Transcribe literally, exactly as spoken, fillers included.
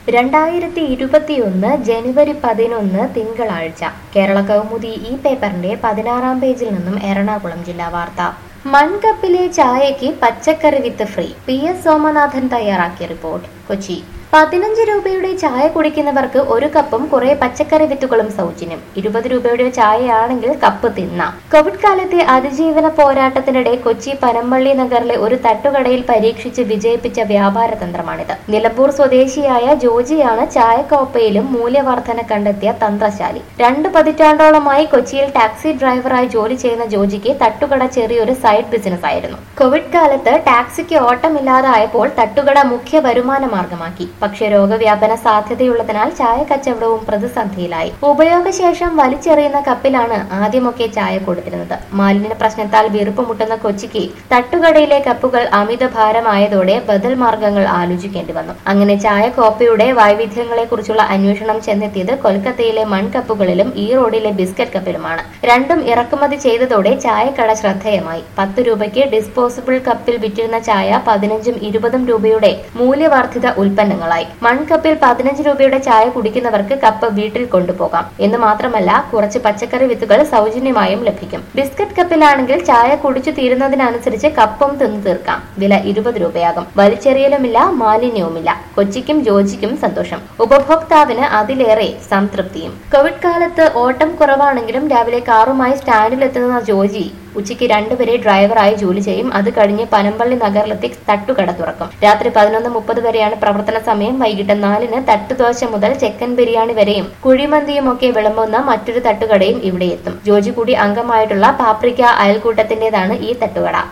രണ്ടായിരത്തി ഇരുപത്തിയൊന്ന് ജനുവരി പതിനൊന്ന് തിങ്കളാഴ്ച കേരള കൗമുദി ഈ പേപ്പറിന്റെ പതിനാറാം പേജിൽ നിന്നും എറണാകുളം ജില്ലാ വാർത്ത. മൺകപ്പിലെ ചായയ്ക്ക് പച്ചക്കറി വിത്ത് ഫ്രീ. പി എസ് സോമനാഥൻ തയ്യാറാക്കിയ റിപ്പോർട്ട്. കൊച്ചി. പതിനഞ്ച് രൂപയുടെ ചായ കുടിക്കുന്നവർക്ക് ഒരു കപ്പും കുറെ പച്ചക്കറി വിത്തുകളും സൗജന്യം. ഇരുപത് രൂപയുടെ ചായയാണെങ്കിൽ കപ്പ് തിന്നാം. കോവിഡ് കാലത്തെ അതിജീവന പോരാട്ടത്തിനിടെ കൊച്ചി പനമ്പള്ളി നഗറിലെ ഒരു തട്ടുകടയിൽ പരീക്ഷിച്ച് വിജയിപ്പിച്ച വ്യാപാര തന്ത്രമാണിത്. നിലമ്പൂർ സ്വദേശിയായ ജോജിയാണ് ചായക്കോപ്പയിലും മൂല്യവർധന കണ്ടെത്തിയ തന്ത്രശാലി. രണ്ട് പതിറ്റാണ്ടോളമായി കൊച്ചിയിൽ ടാക്സി ഡ്രൈവറായി ജോലി ചെയ്യുന്ന ജോജിക്ക് തട്ടുകട ചെറിയൊരു സൈഡ് ബിസിനസ് ആയിരുന്നു. കോവിഡ് കാലത്ത് ടാക്സിക്ക് ഓട്ടമില്ലാതായപ്പോൾ തട്ടുകട മുഖ്യ വരുമാന മാർഗമാക്കി. പക്ഷേ രോഗവ്യാപന സാധ്യതയുള്ളതിനാൽ ചായ കച്ചവടവും പ്രതിസന്ധിയിലായി. ഉപയോഗശേഷം വലിച്ചെറിയുന്ന കപ്പിലാണ് ആദ്യമൊക്കെ ചായ കൊടുത്തിരുന്നത്. മാലിന്യ പ്രശ്നത്താൽ വീർപ്പുമുട്ടുന്ന കൊച്ചിക്ക് തട്ടുകടയിലെ കപ്പുകൾ അമിത ഭാരമായതോടെ ബദൽ മാർഗങ്ങൾ ആലോചിക്കേണ്ടി വന്നു. അങ്ങനെ ചായ കോപ്പയുടെ വൈവിധ്യങ്ങളെ കുറിച്ചുള്ള അന്വേഷണം ചെന്നെത്തിയത് കൊൽക്കത്തയിലെ മൺകപ്പുകളിലും ഈ റോഡിലെ ബിസ്ക്കറ്റ് കപ്പിലുമാണ്. രണ്ടും ഇറക്കുമതി ചെയ്തതോടെ ചായക്കട ശ്രദ്ധേയമായി. പത്ത് രൂപയ്ക്ക് ഡിസ്പോസിബിൾ കപ്പിൽ വിറ്റിരുന്ന ചായ പതിനഞ്ചും ഇരുപതും രൂപയുടെ മൂല്യവർദ്ധിത ഉൽപ്പന്നങ്ങൾ. മൺകപ്പിൽ പതിനഞ്ച് രൂപയുടെ ചായ കുടിക്കുന്നവർക്ക് കപ്പ് വീട്ടിൽ കൊണ്ടുപോകാം എന്ന് മാത്രമല്ല, കുറച്ച് പച്ചക്കറി വിത്തുകൾ സൗജന്യമായും ലഭിക്കും. ബിസ്ക്കറ്റ് കപ്പിലാണെങ്കിൽ ചായ കുടിച്ചു തീരുന്നതിനനുസരിച്ച് കപ്പും തിന്നു തീർക്കാം. വില ഇരുപത് രൂപയാകും. വലിച്ചെറിയലുമില്ല, മാലിന്യവുമില്ല. കൊച്ചിക്കും ജോജിക്കും സന്തോഷം. ഉപഭോക്താവിന് അതിലേറെ സംതൃപ്തിയും. കോവിഡ് കാലത്ത് ഓട്ടം കുറവാണെങ്കിലും രാവിലെ കാറുമായി സ്റ്റാൻഡിലെത്തുന്ന ജോജി ഉച്ചയ്ക്ക് രണ്ടുപേരെ ഡ്രൈവറായി ജോലി ചെയ്യും. അത് കഴിഞ്ഞ് പനമ്പള്ളി നഗറിലെത്തി തട്ടുകട തുറക്കും. രാത്രി പതിനൊന്ന് മുപ്പത് വരെയാണ് പ്രവർത്തന സമയം. വൈകിട്ട് നാലിന് തട്ടുദോശ മുതൽ ചിക്കൻ ബിരിയാണി വരെയും കുഴിമന്തിയും ഒക്കെ വിളമ്പുന്ന മറ്റൊരു തട്ടുകടയും ഇവിടെ എത്തും. ജോജി കൂടി അംഗമായിട്ടുള്ള പാപ്രിക്ക അയൽക്കൂട്ടത്തിന്റേതാണ് ഈ തട്ടുകട.